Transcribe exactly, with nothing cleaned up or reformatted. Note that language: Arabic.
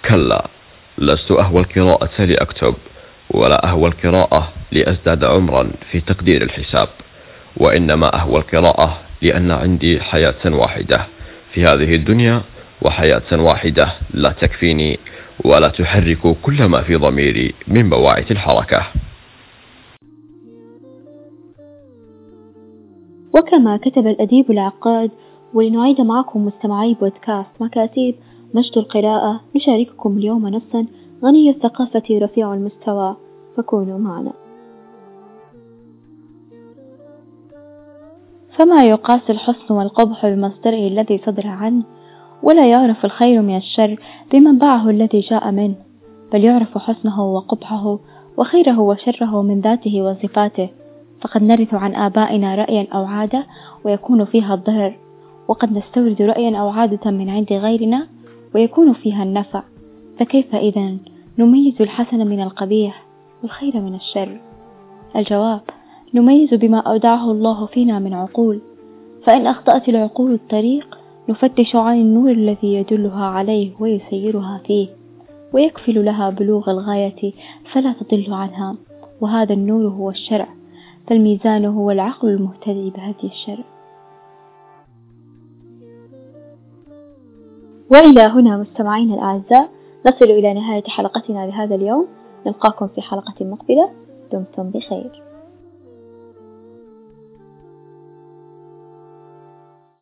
كلا، لست أهوى القراءة لأكتب، ولا أهوى القراءة لأزداد عمرا في تقدير الحساب، وإنما أهوى القراءة لأن عندي حياة واحدة في هذه الدنيا، وحياة واحدة لا تكفيني ولا تحرك كل ما في ضميري من بواعث الحركة. وكما كتب الأديب العقاد: ولنعيد معكم مستمعي بودكاست مكاتيب مجد القراءة، نشارككم اليوم نصا غني الثقافة رفيع المستوى، فكونوا معنا. فما يقاس الحسن والقبح بمصدره الذي صدر عنه، ولا يعرف الخير من الشر بمنبعه الذي جاء منه، بل يعرف حسنه وقبحه وخيره وشره من ذاته وصفاته. فقد نرث عن آبائنا رأيا أو عادة ويكون فيها الضرر، وقد نستورد رأيا أو عادة من عند غيرنا ويكون فيها النفع. فكيف إذن نميز الحسن من القبيح والخير من الشر؟ الجواب: نميز بما أودعه الله فينا من عقول، فإن أخطأت العقول الطريق نفتش عن النور الذي يدلها عليه ويسيرها فيه، ويكفل لها بلوغ الغاية فلا تضل عنها، وهذا النور هو الشرع، فالميزان هو العقل المهتدي بهدي الشرع. وإلى هنا مستمعينا الأعزاء نصل إلى نهاية حلقتنا لهذا اليوم، نلقاكم في حلقة مقبلة، دمتم بخير.